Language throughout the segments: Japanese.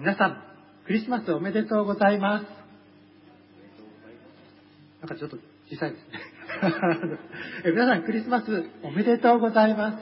皆さん、クリスマスおめでとうございます。なんかちょっと小さいですね。皆さん、クリスマスおめでとうございます。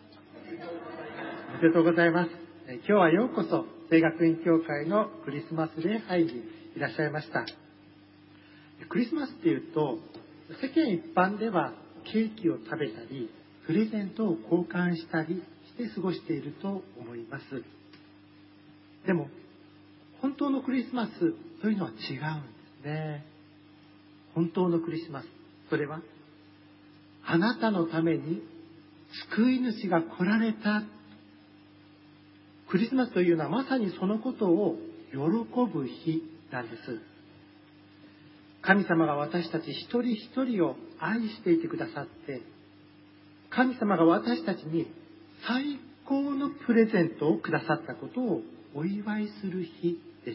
おめでとうございます。今日はようこそ聖学院教会のクリスマス礼拝にいらっしゃいました。クリスマスっていうと、世間一般ではケーキを食べたり、プレゼントを交換したりして過ごしていると思います。でも、本当のクリスマスというのは違うんですね。本当のクリスマス、それはあなたのために救い主が来られた。クリスマスというのはまさにそのことを喜ぶ日なんです。神様が私たち一人一人を愛していてくださって、神様が私たちに最高のプレゼントをくださったことをお祝いする日です。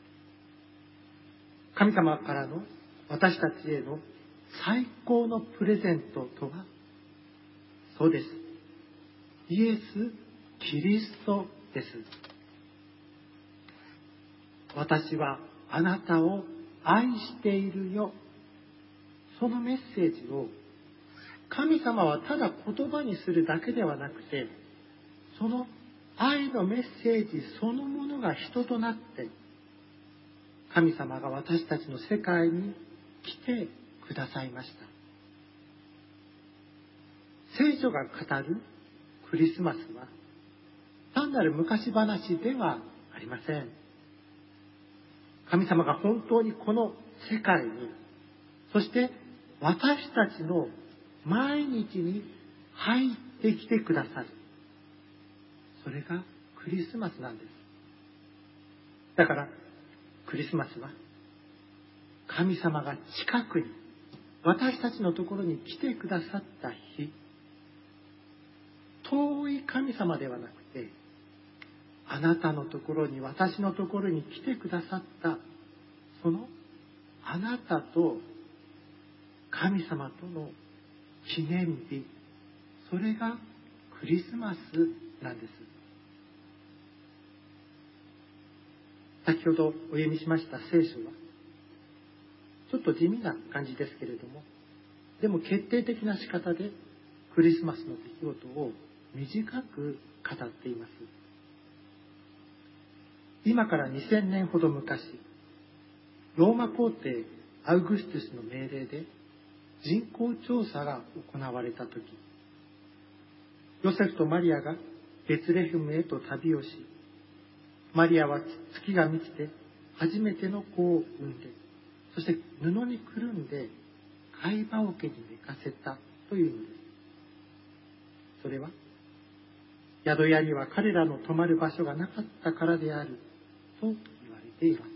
神様からの私たちへの最高のプレゼントとは、そうです。イエス・キリストです。私はあなたを愛しているよ。そのメッセージを神様はただ言葉にするだけではなくて、その愛のメッセージそのものが人となって、神様が私たちの世界に来てくださいました。聖書が語るクリスマスは単なる昔話ではありません。神様が本当にこの世界に、そして私たちの毎日に入ってきてくださる。それがクリスマスなんです。だからクリスマスは神様が近くに私たちのところに来てくださった日。遠い神様ではなくて、あなたのところに、私のところに来てくださった、そのあなたと神様との記念日、それがクリスマスなんです。先ほどお読みしました聖書は、ちょっと地味な感じですけれども、でも決定的な仕方でクリスマスの出来事を短く語っています。今から2000年ほど昔、ローマ皇帝アウグストゥスの命令で人口調査が行われたとき、ヨセフとマリアがベツレヘムへと旅をし、マリアは月が満ちて初めての子を産んで、そして布にくるんで貝羽桶に寝かせたというのです。それは宿屋には彼らの泊まる場所がなかったからであると言われています。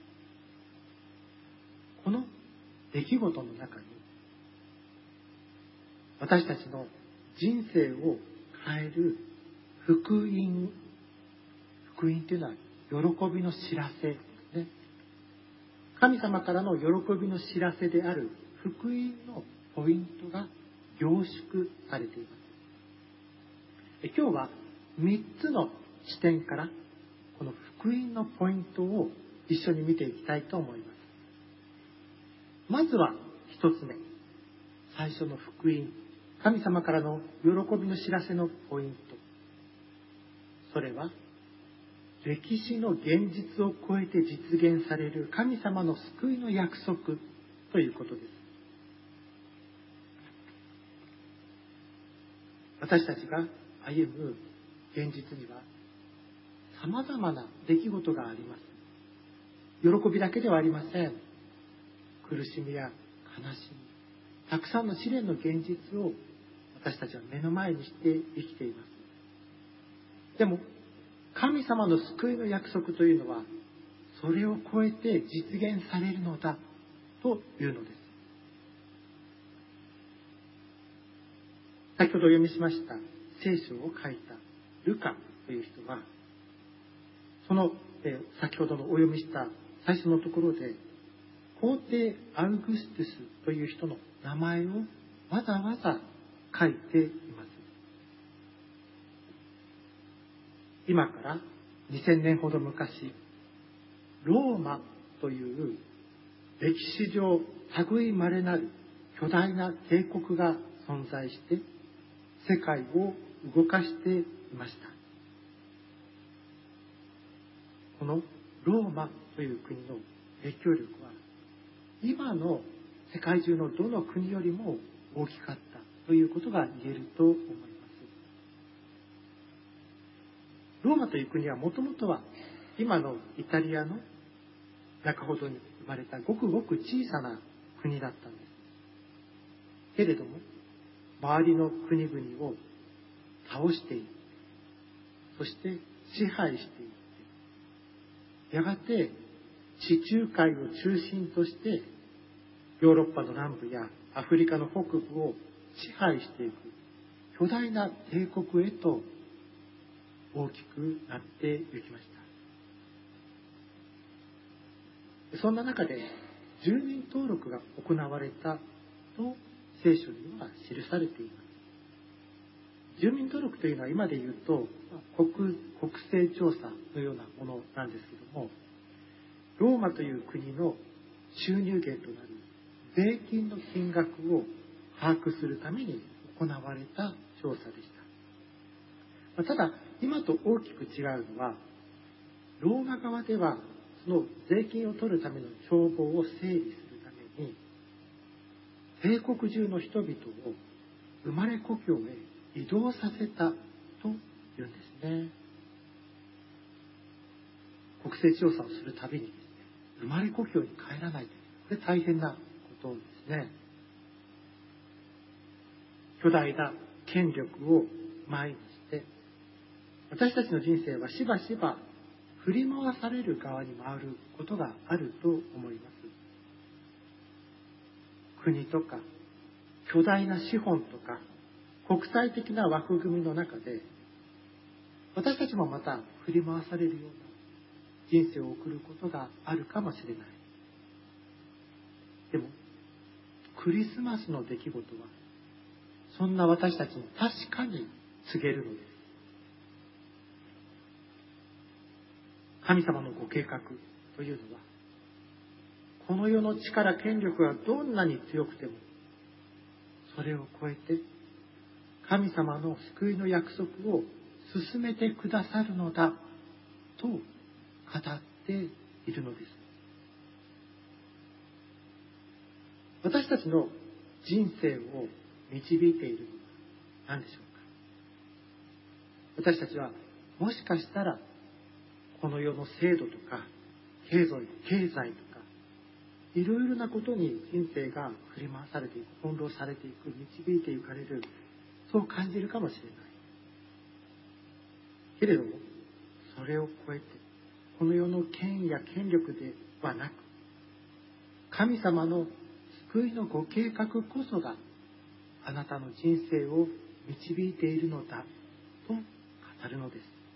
この出来事の中に、私たちの人生を変える福音というのは喜びの知らせですね。神様からの喜びの知らせである福音のポイントが凝縮されています。今日は3つの視点からこの福音のポイントを一緒に見ていきたいと思います。まずは1つ目、最初の福音、神様からの喜びの知らせのポイント。それは歴史の現実を超えて実現される神様の救いの約束ということです。私たちが歩む現実には様々な出来事があります。喜びだけではありません。苦しみや悲しみ、たくさんの試練の現実を私たちは目の前にして生きています。でも神様の救いの約束というのは、それを超えて実現されるのだというのです。先ほどお読みしました聖書を書いたルカという人は、その先ほどのお読みした最初のところで、皇帝アウグストゥスという人の名前をわざわざ書いています。今から2000年ほど昔、 ローマという歴史上類いまれなる巨大な帝国が存在して世界を動かしていました。このローマという国の影響力は今の世界中のどの国よりも大きかったということが言えると思います。ローマという国はもともとは今のイタリアの中ほどに生まれたごくごく小さな国だったんです。けれども周りの国々を倒していって、そして支配していって、やがて地中海を中心としてヨーロッパの南部やアフリカの北部を支配していく巨大な帝国へと大きくなっていきました。そんな中で住民登録が行われたと聖書には記されています。住民登録というのは今で言うと国勢調査のようなものなんですけども、ローマという国の収入源となる税金の金額を把握するために行われた調査でした。ただ今と大きく違うのは、ローマ側ではその税金を取るための帳簿を整理するために帝国中の人々を生まれ故郷へ移動させたというんですね。国勢調査をするたびにですね、生まれ故郷に帰らないという、これ大変なことですね。巨大な権力を前にして私たちの人生はしばしば振り回される側に回ることがあると思います。国とか巨大な資本とか国際的な枠組みの中で私たちもまた振り回されるような人生を送ることがあるかもしれない。でもクリスマスの出来事はそんな私たちに確かに告げるのです。神様のご計画というのは、この世の力、権力がどんなに強くても、それを超えて、神様の救いの約束を進めてくださるのだ、と語っているのです。私たちの人生を導いているのは何でしょうか。私たちは、もしかしたら、この世の制度とか経済とかいろいろなことに人生が振り回されていく、翻弄されていく、導いていかれる、そう感じるかもしれない。けれどもそれを超えてこの世の権威や権力ではなく、神様の救いのご計画こそがあなたの人生を導いているのだと語るのです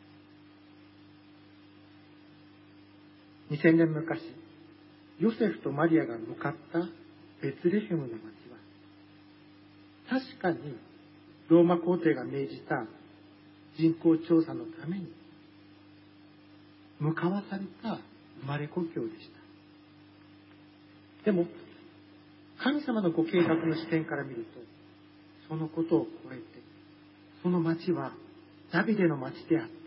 。2000年昔、ヨセフとマリアが向かったベツレヘムの町は、確かにローマ皇帝が命じた人口調査のために向かわされた生まれ故郷でした。でも、神様のご計画の視点から見ると、そのことを超えて、その町はダビデの町であった。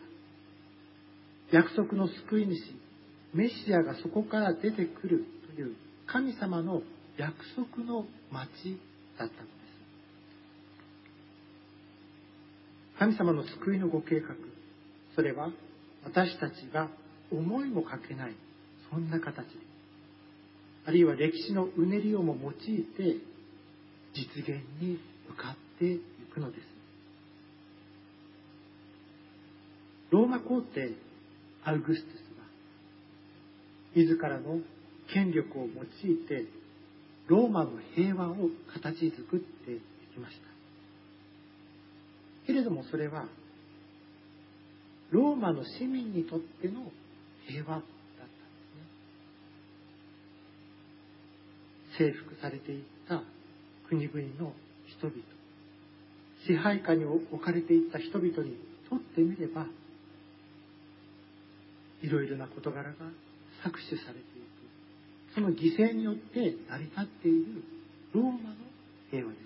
約束の救い主、メシアがそこから出てくるという神様の約束の町だったのです。神様の救いのご計画、それは私たちが思いもかけないそんな形で、あるいは歴史のうねりをも用いて実現に向かっていくのです。ローマ皇帝アウグストゥスは自らの権力を用いてローマの平和を形作っていきました。けれどもそれはローマの市民にとっての平和だったんですね。征服されていった国々の人々、支配下に置かれていった人々にとってみれば、いろいろな事柄が搾取されていく、その犠牲によって成り立っているローマの平和です。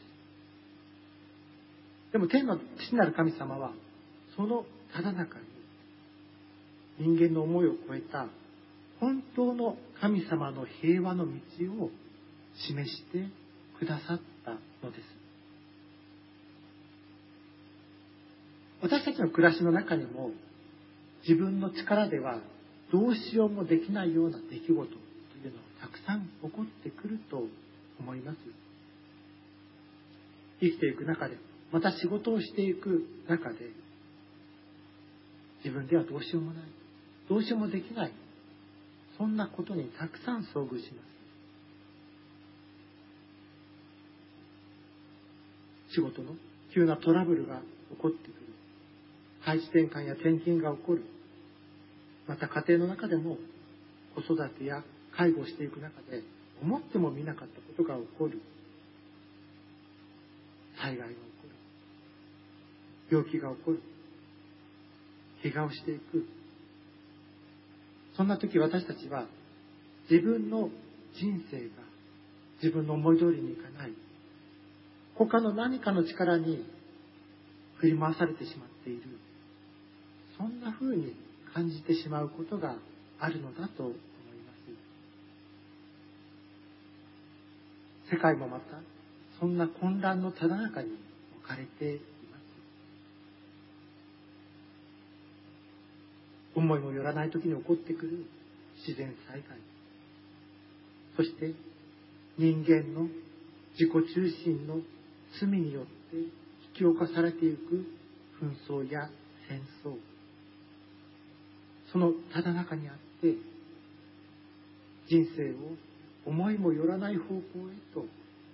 でも天の父なる神様はそのただ中に人間の思いを超えた本当の神様の平和の道を示してくださったのです。私たちの暮らしの中にも自分の力ではどうしようもできないような出来事というのがたくさん起こってくると思います。生きていく中で、また仕事をしていく中で、自分ではどうしようもない、どうしようもできない、そんなことにたくさん遭遇します。仕事の急なトラブルが起こってくる。配置転換や転勤が起こる。また家庭の中でも子育てや介護をしていく中で思ってもみなかったことが起こる。災害が起こる。病気が起こる。怪我をしていく。そんな時私たちは自分の人生が自分の思い通りにいかない。他の何かの力に振り回されてしまっている。そんな風に感じてしまうことがあるのだと思います。世界もまたそんな混乱のただ中に置かれています。思いもよらない時に起こってくる自然災害、そして人間の自己中心の罪によって引き起こされていく紛争や戦争、そのただ中にあって人生を思いもよらない方向へと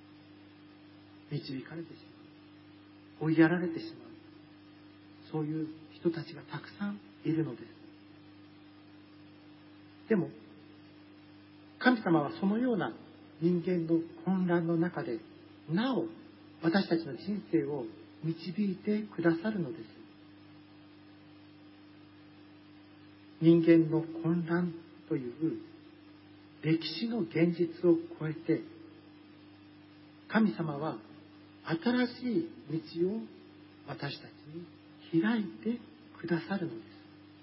導かれてしまう、追いやられてしまう、そういう人たちがたくさんいるのです。でも神様はそのような人間の混乱の中でなお私たちの人生を導いてくださるのです。人間の混乱という歴史の現実を超えて神様は新しい道を私たちに開いてくださるのです。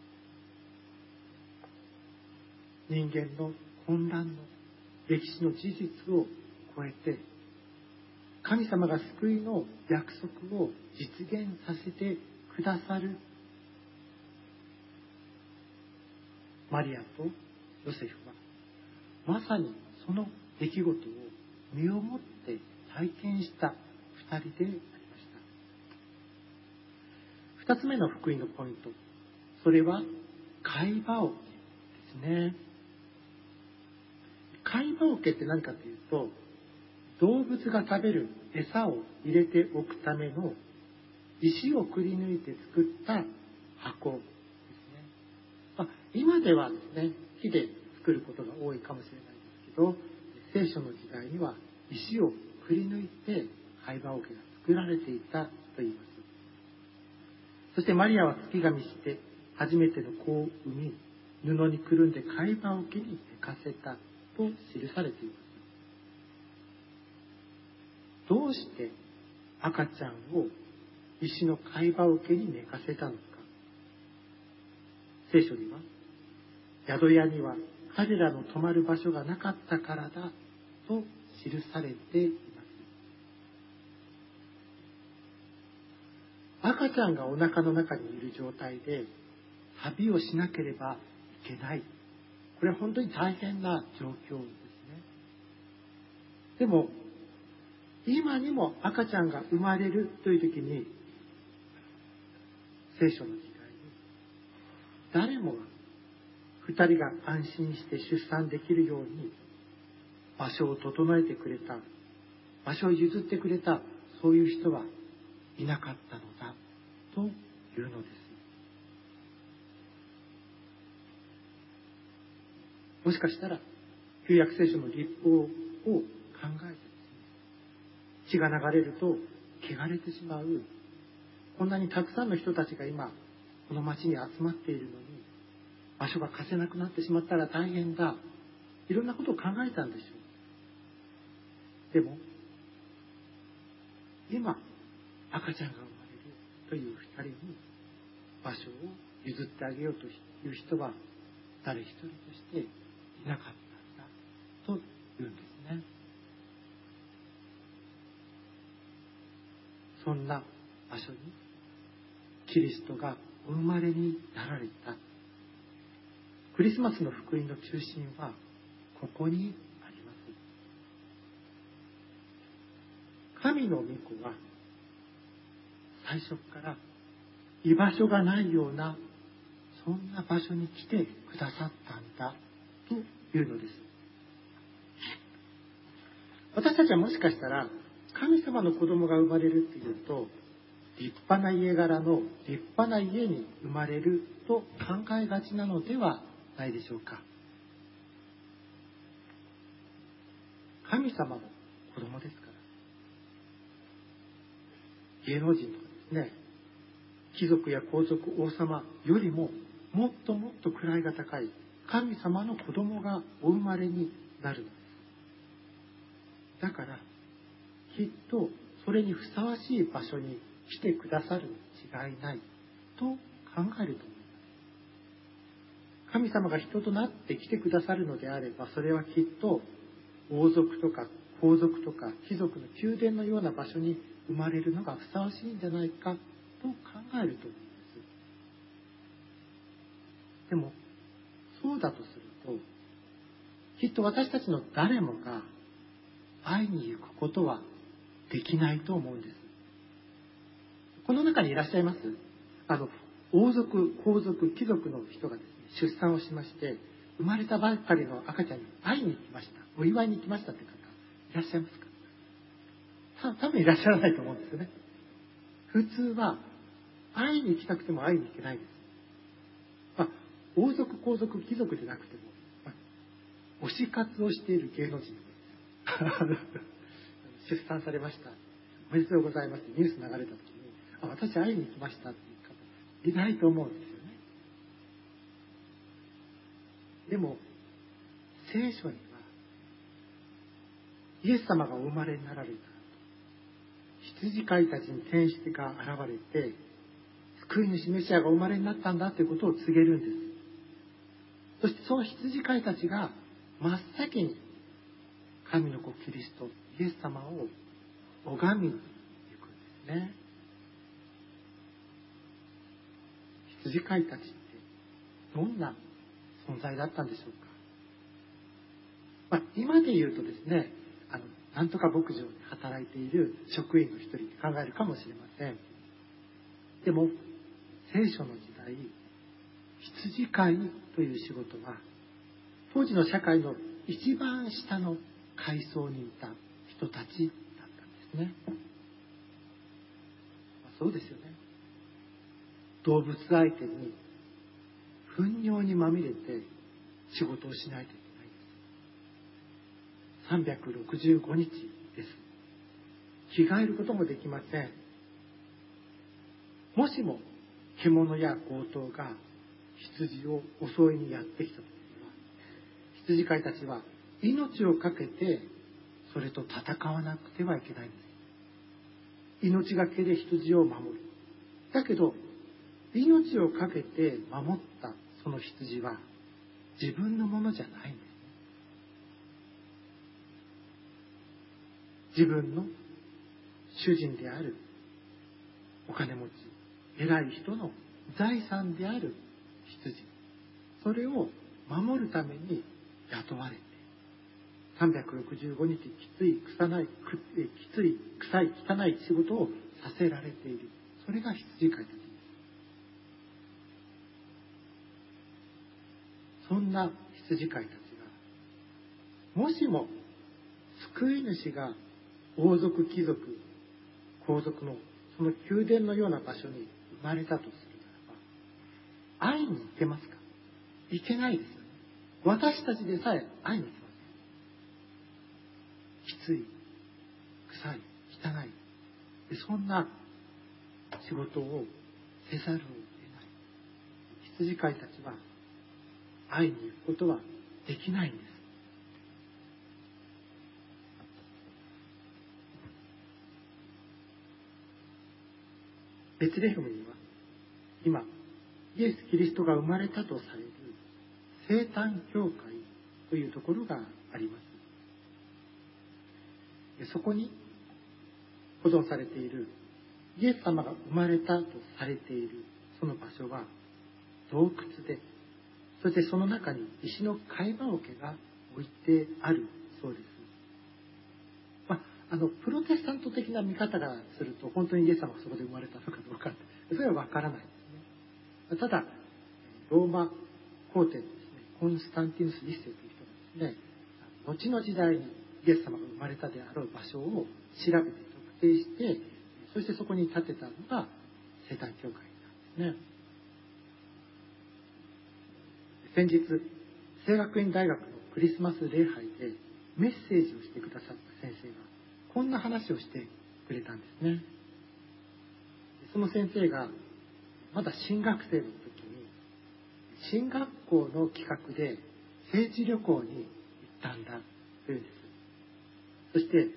人間の混乱の歴史の事実を超えて神様が救いの約束を実現させてくださるマリアとヨセフはまさにその出来事を身をもって体験した二人でありました。二つ目の福音のポイント、それは貝羽桶ですね。貝羽桶って何かというと、動物が食べる餌を入れておくための石をくり抜いて作った箱ですね。今ではですね、木で作ることが多いかもしれないですけど、聖書の時代には石をくり抜いて貝羽桶が作られていたと言います。そしてマリアは月神して初めての子を産み、布にくるんで貝羽桶に寝かせたと記されています。どうして赤ちゃんを石の貝羽桶に寝かせたのか。聖書には宿屋には彼らの泊まる場所がなかったからだと記されています。赤ちゃんがお腹の中にいる状態で旅をしなければいけない。これは本当に大変な状況ですね。でも今にも赤ちゃんが生まれるという時に、聖書の時代に誰もが2人が安心して出産できるように場所を整えてくれた、場所を譲ってくれた、そういう人はいなかったのだというのです。もしかしたら旧約聖書の律法を考えて血が流れると汚れてしまう、こんなにたくさんの人たちが今この町に集まっているのに、 場所が貸せなくなってしまったら大変だ。いろんなことを考えたんでしょう。でも、今、赤ちゃんが生まれるという2人に場所を譲ってあげようという人は誰一人としていなかったんだと言うんですね。そんな場所にキリストがお生まれになられた。クリスマスの福音の中心はここにあります。神の御子は最初から居場所がないようなそんな場所に来てくださったんだというのです。私たちはもしかしたら神様の子供が生まれるっていうと立派な家柄の立派な家に生まれると考えがちなのではないでしょうか。神様の子供ですから。芸能人とかですね、貴族や皇族、王様よりももっともっと位が高い神様の子供がお生まれになるのです。だからきっとそれにふさわしい場所に来てくださるに違いないと考えると思います。神様が人となって来てくださるのであれば、それはきっと王族とか皇族とか貴族の宮殿のような場所に生まれるのがふさわしいんじゃないかと考えると思います。でもそうだとすると、きっと私たちの誰もが会いに行くことはできないと思うんです。この中にいらっしゃいます？王族、皇族、貴族の人がですね、出産をしまして、生まれたばかりの赤ちゃんに会いに行きました。お祝いに行きましたという方、いらっしゃいますか？多分いらっしゃらないと思うんですよね。普通は、会いに行きたくても会いに行けないです。王族、皇族、貴族でなくても、推し活をしている芸能人出産されました。おめでとうございます。ニュース流れた時に、私会いに行きましたっていう方、いないと思うんですよね。でも、聖書には、イエス様がお生まれになられた。羊飼いたちに天使が現れて、救い主メシアがお生まれになったんだということを告げるんです。そしてその羊飼いたちが真っ先に神の子キリスト、イエス様を拝みに行くんですね。羊飼いたちってどんな存在だったんでしょうか。今で言うとですね、なんとか牧場で働いている職員の一人って考えるかもしれません。でも聖書の時代、羊飼いという仕事は当時の社会の一番下の階層にいた人たちだったんですね。そうですよね。動物相手に糞尿にまみれて仕事をしないといけないです。365日です。着替えることもできません。もしも獣や強盗が羊を襲いにやってきたときには、羊飼いたちは命を懸けてそれと戦わなくてはいけないんです。命がけで羊を守る。だけど命を懸けて守ったその羊は自分のものじゃないんです。自分の主人であるお金持ち、偉い人の財産である羊、それを守るために雇われて、365日きつい臭い汚い仕事をさせられている。それが羊飼いたちです。そんな羊飼いたちが、もしも救い主が王族、貴族、皇族のその宮殿のような場所に生まれたとするならば、会いに行けますか？行けないですよね。私たちでさえ会いに行けません。きつい、臭い、汚い。そんな仕事をせざるを得ない。羊飼いたちは会いに行くことはできないんです。ベツレヘムには今イエス・キリストが生まれたとされる生誕教会というところがあります。そこに保存されているイエス様が生まれたとされているその場所は洞窟で、そしてその中に石の貝羽桶が置いてあるそうです。プロテスタント的な見方からすると本当にイエス様がそこで生まれたのかどうかそれは分からないですね。ただローマ皇帝のですねコンスタンティヌス1世という人がですね、後の時代にイエス様が生まれたであろう場所を調べて特定して、そしてそこに建てたのが生誕教会なんですね。先日聖学院大学のクリスマス礼拝でメッセージをしてくださった先生がこんな話をしてくれたんですね。その先生がまだ新学生の時に進学校の企画で聖地旅行に行ったんだというんです。そして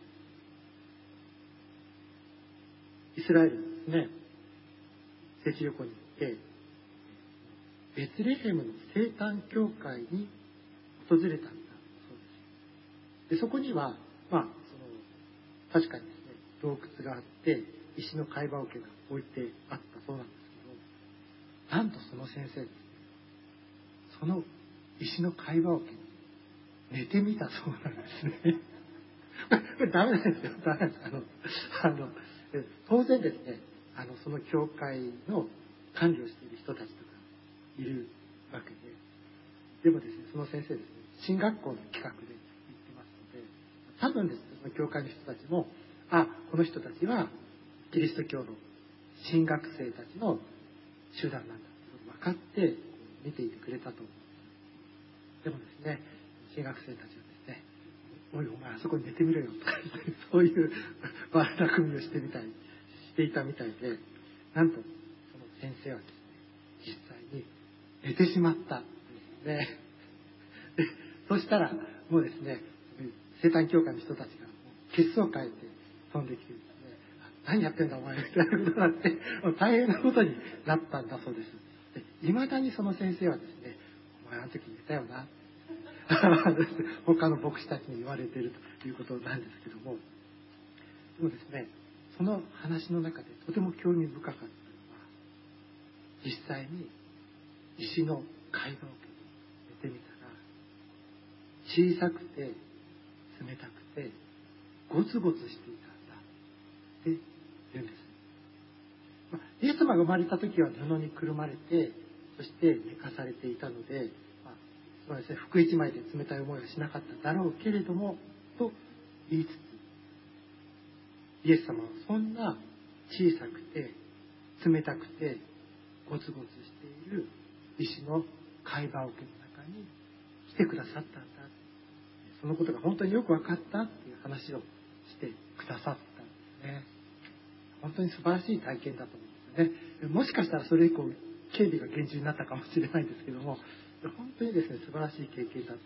イスラエルのですね聖地旅行に行ってベツレヘムの生誕教会に訪れたんだそうです。でそこには確かにですね洞窟があって石の貝羽桶が置いてあったそうなんですけど、なんとその先生ですねその石の貝羽桶に寝てみたそうなんですね。これダメなんですよ。ダメなんです。当然ですねその教会の管理をしている人たちとかいるわけで、でもですねその先生ですね進学校の企画で行ってますので、多分ですねその教会の人たちもこの人たちはキリスト教の新学生たちの集団なんだと分かって見ていてくれたと思うんです。でもですね新学生たちはですねおいお前あそこに寝てみろよとかそういう悪巧みをしていたみたいで、なんとその先生はですね実際に寝てしまったんですね。でそしたらもうですね生誕教会の人たちが血相を変えて飛んできてですね、何やってんだお前みたいなことになって大変なことになったんだそうです。いまだにその先生はですねお前あの時寝たよな他の牧師たちに言われているということなんですけども、でもですねその話の中でとても興味深かったのは実際に石の貝羽桶に寝てみたら小さくて冷たくてゴツゴツしていたんだって言うんです。イエス様が生まれた時は布にくるまれてそして寝かされていたので、そうですね、服一枚で冷たい思いはしなかっただろうけれどもと言いつつ、イエス様はそんな小さくて冷たくてゴツゴツしている石の貝羽桶の中に来てくださったんだ、そのことが本当によく分かったっていう話をしてくださったんですね。本当に素晴らしい体験だと思うんですよね。もしかしたらそれ以降警備が厳重になったかもしれないんですけども、本当にですね素晴らしい経験だと思うんです。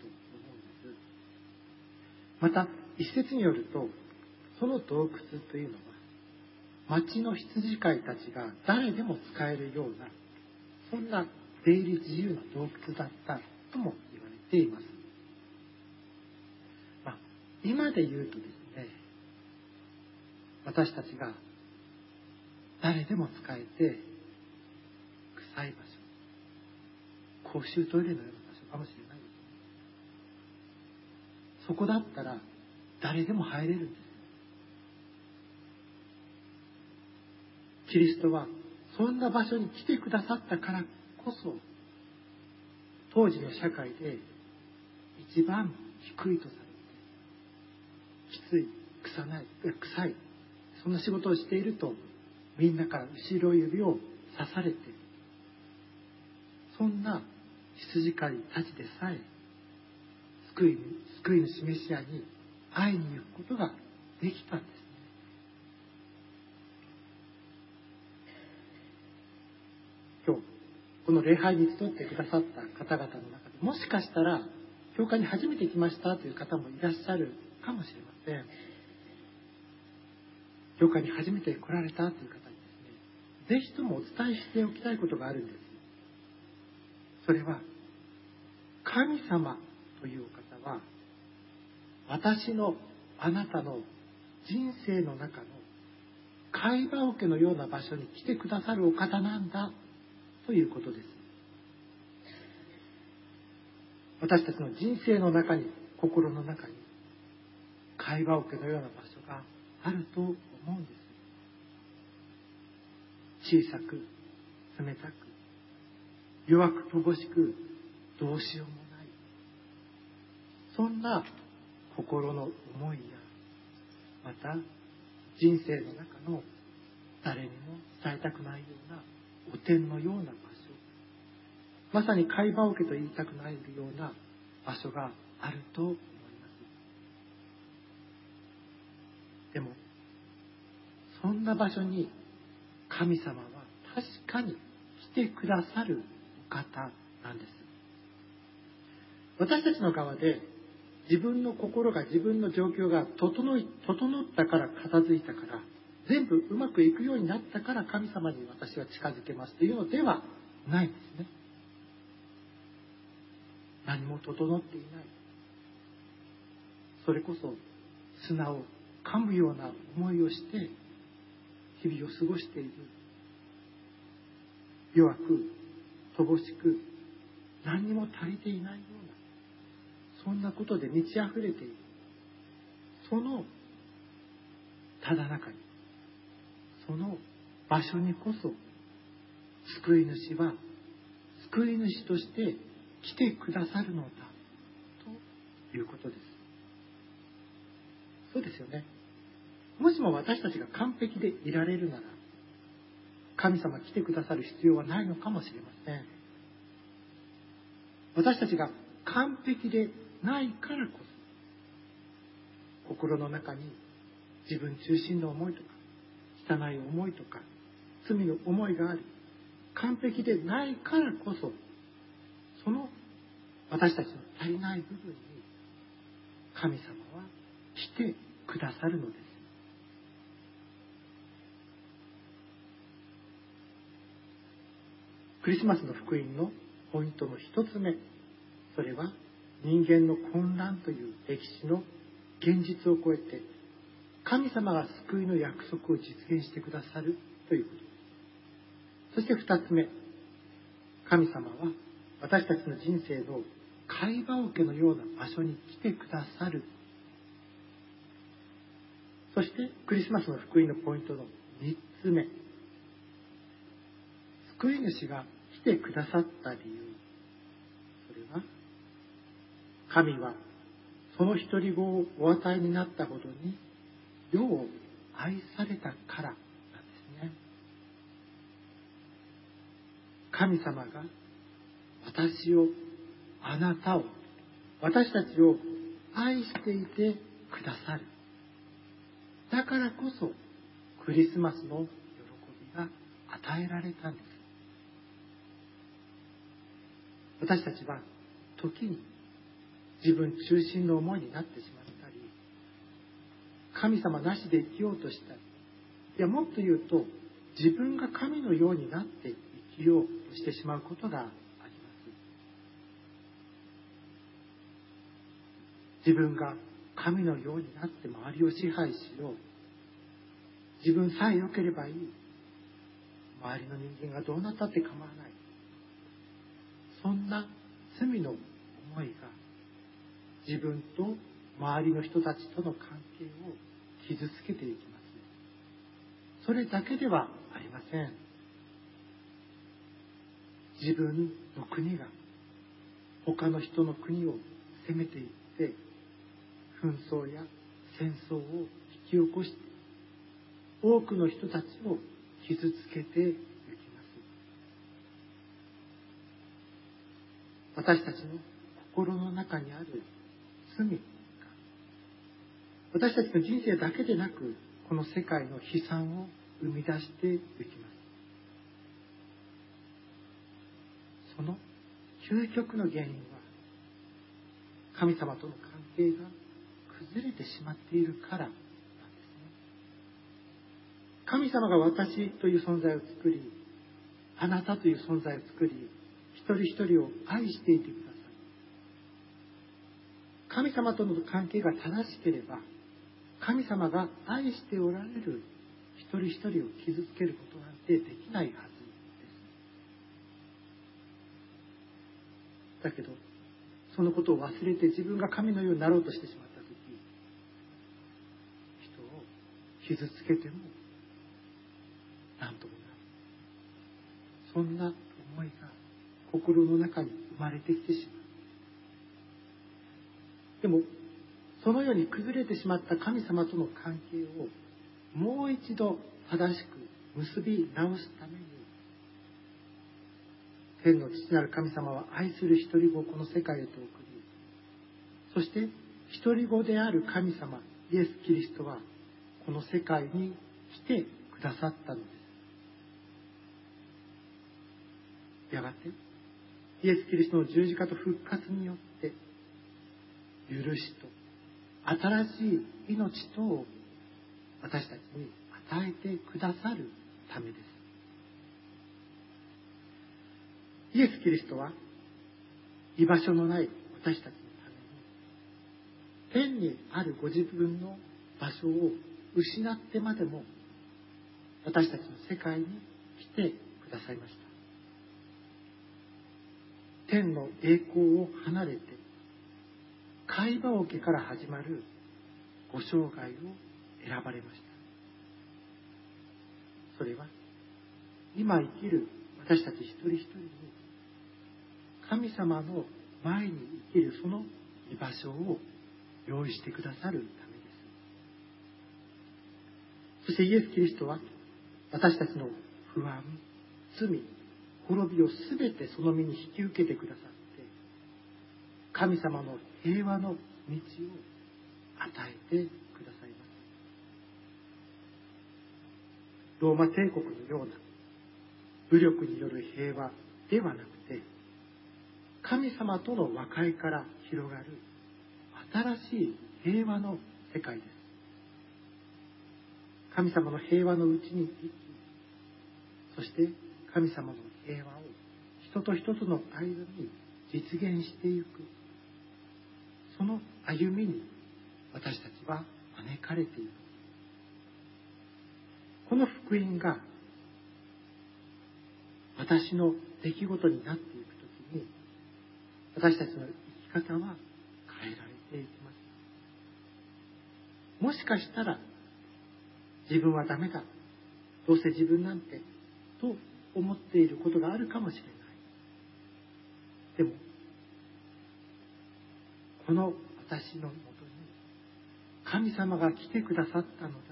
また一説によるとその洞窟というのは町の羊飼いたちが誰でも使えるようなそんな出入り自由な洞窟だったとも言われています。今で言うとですね私たちが誰でも使えて臭い場所、公衆トイレのような場所かもしれないですね。そこだったら誰でも入れるんです。キリストはそんな場所に来てくださったからこそ当時の社会で一番低いとされてきつい、臭いそんな仕事をしているとみんなから後ろ指を刺されて、そんな羊飼いたちでさえ救い主メシアに会いに行くことができたんですね。今日この礼拝に集ってくださった方々の中で、もしかしたら教会に初めて来ましたという方もいらっしゃるかもしれません。教会に初めて来られたという方にですね、ぜひともお伝えしておきたいことがあるんです。それは、神様というお方は、私のあなたの人生の中の貝羽桶のような場所に来てくださるお方なんだということです。私たちの人生の中に、心の中に貝羽桶のような場所があると思うんです。小さく、冷たく、弱く乏しく、どうしようもない、そんな心の思いや、また人生の中の誰にも伝えたくないような汚点のような場所、まさに貝羽桶と言いたくないような場所があると思います。でもそんな場所に神様は確かに来てくださるお方なんです。私たちの側で自分の心が、自分の状況が整ったから、片付いたから、全部うまくいくようになったから神様に私は近づけますというのではないんですね。何も整っていない。それこそ砂を噛むような思いをして日々を過ごしている。弱く、乏しく、何にも足りていないような、そんなことで満ち溢れている。そのただ中に、その場所にこそ救い主は救い主として来てくださるのだということです。そうですよね。もしも私たちが完璧でいられるなら、神様来てくださる必要はないのかもしれません。私たちが完璧でないからこそ、心の中に自分中心の思いとか、汚い思いとか、罪の思いがあり、完璧でないからこそ、その私たちの足りない部分に神様は来てくださるのです。クリスマスの福音のポイントの一つ目、それは人間の混乱という歴史の現実を超えて、神様が救いの約束を実現してくださるということです。そして二つ目、神様は私たちの人生の貝羽桶のような場所に来てくださる。そしてクリスマスの福音のポイントの三つ目、救い主が来てくださった理由、それは神はその一人子をお与えになったほどに世を愛されたからなんですね。神様が私を、あなたを、私たちを愛していてくださる。だからこそクリスマスの喜びが与えられたんです。私たちは時に自分中心の思いになってしまったり、神様なしで生きようとしたり、いやもっと言うと自分が神のようになって生きようとしてしまうことがあります。自分が神のようになって周りを支配しよう、自分さえ良ければいい、周りの人間がどうなったって構わない、そんな罪の思いが自分と周りの人たちとの関係を傷つけていきます。それだけではありません。自分の国が他の人の国を攻めていって紛争や戦争を引き起こして多くの人たちを傷つけていきます。私たちの心の中にある罪が私たちの人生だけでなくこの世界の悲惨を生み出していきます。 その究極の原因は神様との関係が崩れてしまっているからなんですね。神様が私という存在を作り、あなたという存在を作り、一人一人を愛していてください。神様との関係が正しければ、神様が愛しておられる一人一人を傷つけることなんてできないはずです。だけど、そのことを忘れて自分が神のようになろうとしてしまったとき、人を傷つけても何ともない。そんな思いが心の中に生まれてきてしまう。でも、そのように崩れてしまった神様との関係をもう一度正しく結び直すために、天の父なる神様は愛する一人子をこの世界へと送り、そして一人子である神様イエス・キリストはこの世界に来てくださったのです。やがてイエス・キリストの十字架と復活によって許しと新しい命とを私たちに与えてくださるためです。イエス・キリストは居場所のない私たちのために天にあるご自分の場所を失ってまでも私たちの世界に来てくださいました。天の栄光を離れて貝羽桶から始まるご生涯を選ばれました。それは今生きる私たち一人一人に神様の前に生きるその居場所を用意してくださるためです。そしてイエス・キリストは私たちの不安、罪、滅びをすべてその身に引き受けてくださって神様の平和の道を与えてくださいます。ローマ帝国のような武力による平和ではなくて、神様との和解から広がる新しい平和の世界です。神様の平和のうちに生き、そして神様の平和を人と人との間に実現していく、その歩みに私たちは招かれています。この福音が私の出来事になっていくときに、私たちの生き方は変えられていきます。もしかしたら自分はダメだ、どうせ自分なんてと思っていることがあるかもしれない。でもこの私のもとに神様が来てくださったのだ、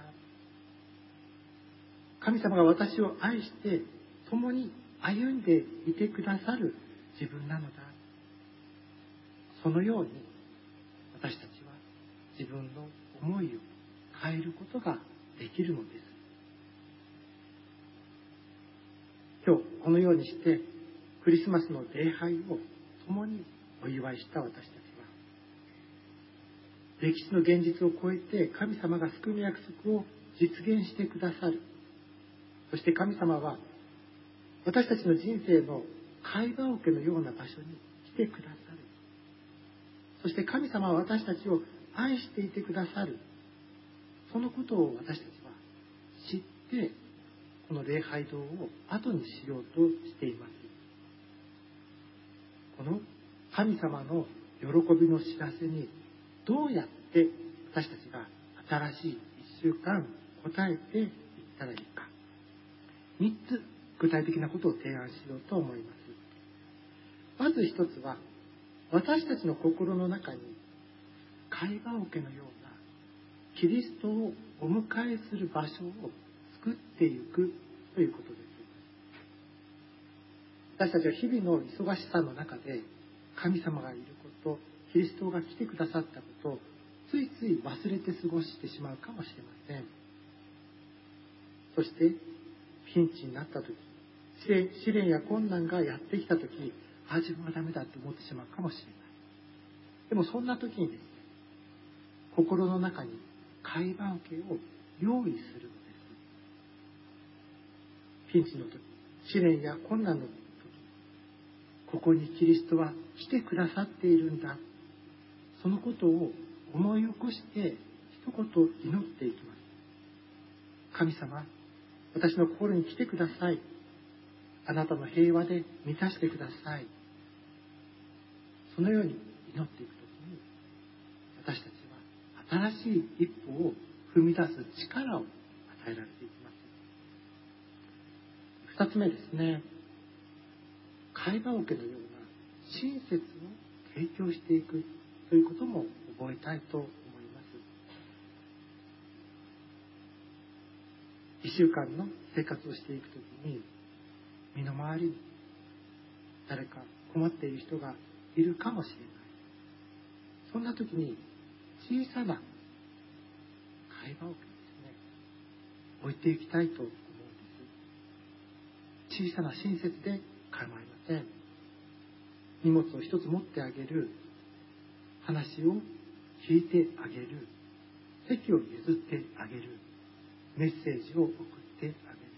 神様が私を愛して共に歩んでいてくださる自分なのだ、そのように私たちは自分の思いを変えることができるのです。今日このようにしてクリスマスの礼拝を共にお祝いした私たちは、歴史の現実を超えて神様が救いの約束を実現してくださる。そして神様は私たちの人生の貝羽桶のような場所に来てくださる。そして神様は私たちを愛していてくださる。そのことを私たちは知ってこの礼拝堂を後にしようとしています。この神様の喜びの知らせにどうやって私たちが新しい1週間応えていったらいいか、3つ具体的なことを提案しようと思います。まず一つは、私たちの心の中に貝羽桶のようなキリストをお迎えする場所を作っていくということです。私たちは日々の忙しさの中で神様がいること、キリストが来てくださったことをついつい忘れて過ごしてしまうかもしれません。そしてピンチになった時、試練や困難がやってきた時、 自分はダメだって思ってしまうかもしれない。でもそんな時にですね、心の中に会話受けを用意するのです。ピンチの時、試練や困難の時、ここにキリストは来てくださっているんだ。そのことを思い起こして一言祈っていきます。神様、私の心に来てください。あなたの平和で満たしてください。そのように祈っていくときに、私たちは新しい一歩を踏み出す力を与えられていきます。二つ目ですね。会話受けのような親切を提供していくということも覚えたいと思います。一週間の生活をしていくときに、身の回りに誰か困っている人がいるかもしれない。そんな時に小さな会話をですね、置いていきたいと思うんです。小さな親切で構いません。荷物を一つ持ってあげる、話を聞いてあげる、席を譲ってあげる、メッセージを送ってあげる。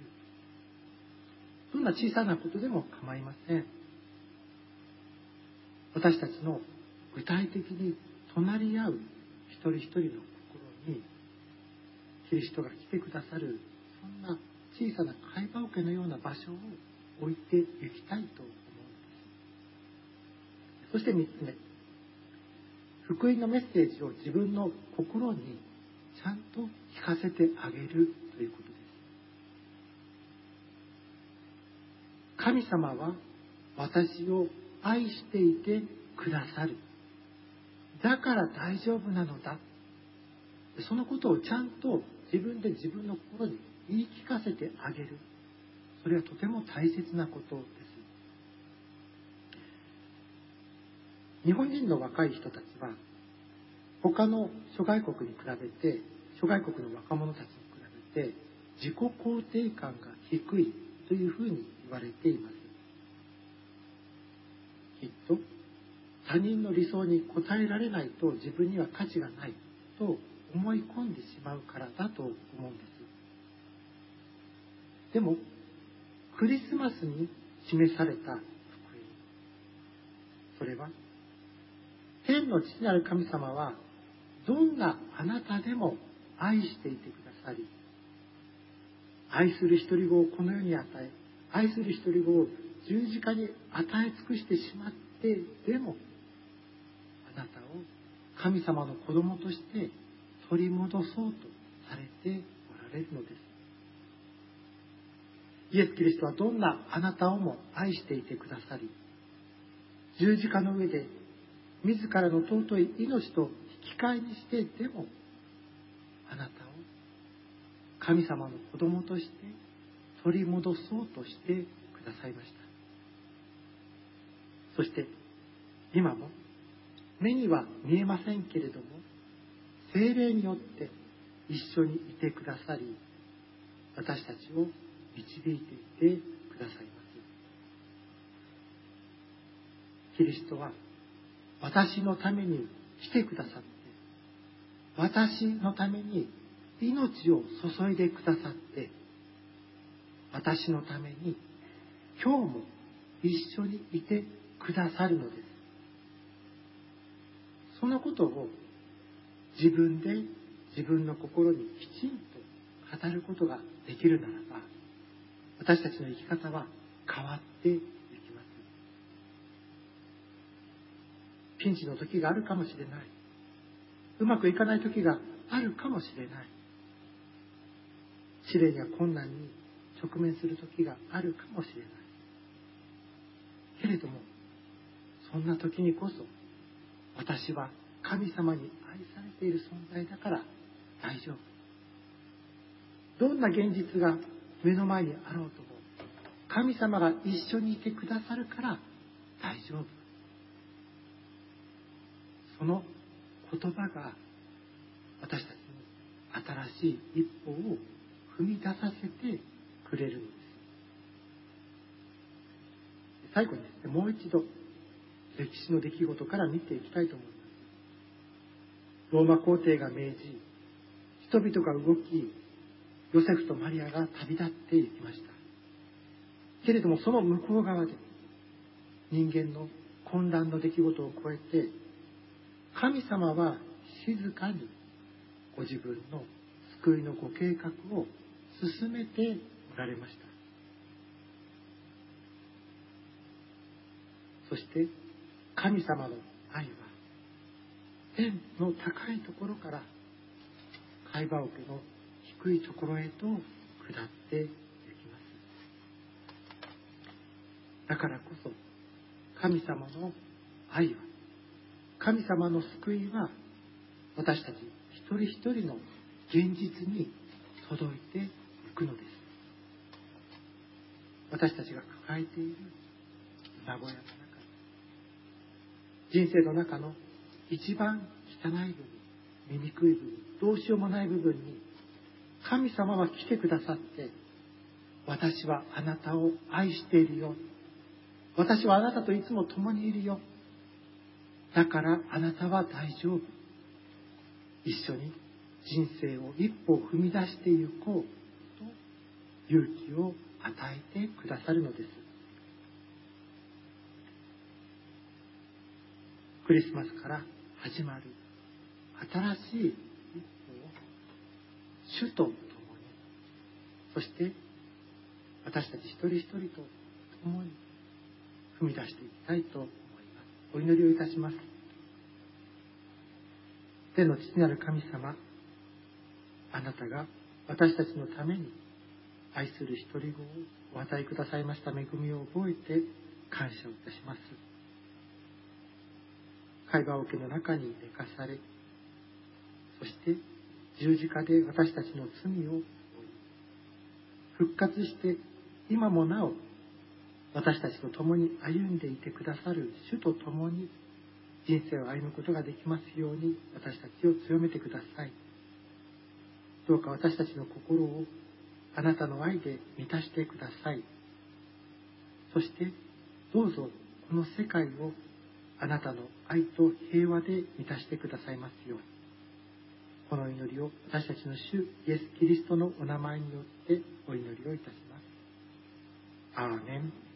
どんな小さなことでも構いません。私たちの具体的に隣り合う一人一人の心にキリストが来てくださる、そんな小さな会話桶のような場所を置いていきたいと思うんです。そして3つ目、福音のメッセージを自分の心にちゃんと聞かせてあげるということです。神様は私を愛していてくださる。だから大丈夫なのだ。そのことをちゃんと自分で自分の心に言い聞かせてあげる。それはとても大切なことです。日本人の若い人たちは他の諸外国に比べて、諸外国の若者たちに比べて自己肯定感が低いというふうに言われています。きっと他人の理想に応えられないと自分には価値がないと思い込んでしまうからだと思うんです。でもクリスマスに示された福音、それは天の父なる神様はどんなあなたでも愛していてくださり、愛する一人子をこの世に与え、愛する一人子を十字架に与え尽くしてしまってでも、あなたを神様の子供として取り戻そうとされておられるのです。イエス・キリストはどんなあなたをも愛していてくださり、十字架の上で自らの尊い命と引き換えにしてでも、あなたを神様の子供として取り戻そうとしてくださいました。そして今も目には見えませんけれども、聖霊によって一緒にいてくださり、私たちを導いていてくださいます。キリストは私のために来てくださって、私のために命を注いでくださって、私のために今日も一緒にいてくださるのです。そのことを自分で自分の心にきちんと語ることができるならば、私たちの生き方は変わっていきます。ピンチの時があるかもしれない。うまくいかない時があるかもしれない。試練や困難に直面する時があるかもしれない。けれども、そんな時にこそ、私は神様に愛されている存在だから大丈夫。どんな現実が目の前にあろうとも、神様が一緒にいてくださるから大丈夫。その言葉が私たちに新しい一歩を踏み出させてくれるのです。 最後にですね、もう一度歴史の出来事から見ていきたいと思います。ローマ皇帝が命じ、人々が動き、ヨセフとマリアが旅立っていきました。けれどもその向こう側で、人間の混乱の出来事を超えて、神様は静かにご自分の救いのご計画を進めておられました。そして神様の愛は天の高いところから貝羽桶の低いところへと下っていきます。だからこそ神様の愛は、神様の救いは私たち一人一人の現実に届いていくのです。私たちが抱えている名古屋の中、人生の中の一番汚い部分、醜い部分、どうしようもない部分に神様は来てくださって、私はあなたを愛しているよ、私はあなたといつも共にいるよ、だからあなたは大丈夫、一緒に人生を一歩踏み出していこうと勇気を与えてくださるのです。クリスマスから始まる新しい一歩を主と共に、そして私たち一人一人と共に踏み出していきたいと思います。お祈りをいたします。天の父なる神様、あなたが私たちのために愛する一人子をお与えくださいました恵みを覚えて感謝をいたします。貝羽桶の中に寝かされ、そして十字架で私たちの罪を負い、復活して今もなお私たちと共に歩んでいてくださる主と共に人生を歩むことができますように、私たちを強めてください。どうか私たちの心をあなたの愛で満たしてください。そしてどうぞこの世界をあなたの愛と平和で満たしてくださいますように。この祈りを私たちの主イエス・キリストのお名前によってお祈りをいたします。アーメン。